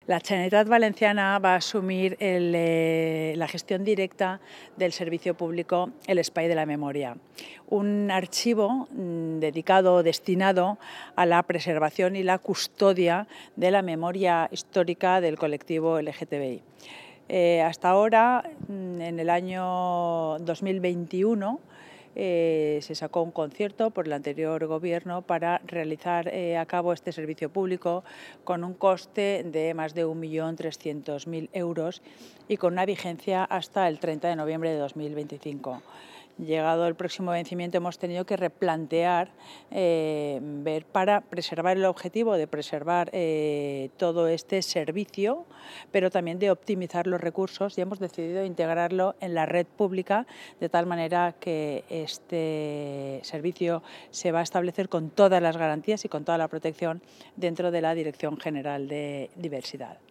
La Generalitat Valenciana va a asumir la gestión directa del servicio público El Espai de la Memoria, un archivo dedicado, destinado a la preservación y la custodia de la memoria histórica del colectivo LGTBI. Hasta ahora, en el año 2021, se sacó un concierto por el anterior gobierno para realizar a cabo este servicio público con un coste de más de 1.300.000 euros y con una vigencia hasta el 30 de noviembre de 2025. Llegado el próximo vencimiento hemos tenido que replantear, ver para preservar el objetivo de preservar todo este servicio, pero también de optimizar los recursos, y hemos decidido integrarlo en la red pública de tal manera que este servicio se va a establecer con todas las garantías y con toda la protección dentro de la Dirección General de Diversidad.